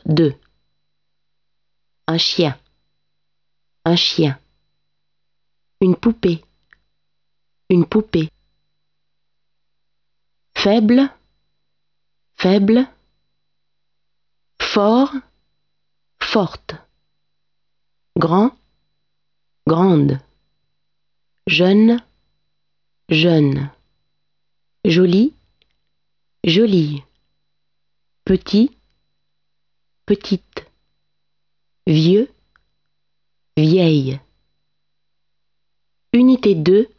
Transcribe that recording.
2. Un chien, un chien. Une poupée, une poupée. Faible, faible. Fort, forte. Grand, grande. Jeune, jeune. Joli, jolie. Petit, petite. Vieux, vieille. Unité 2.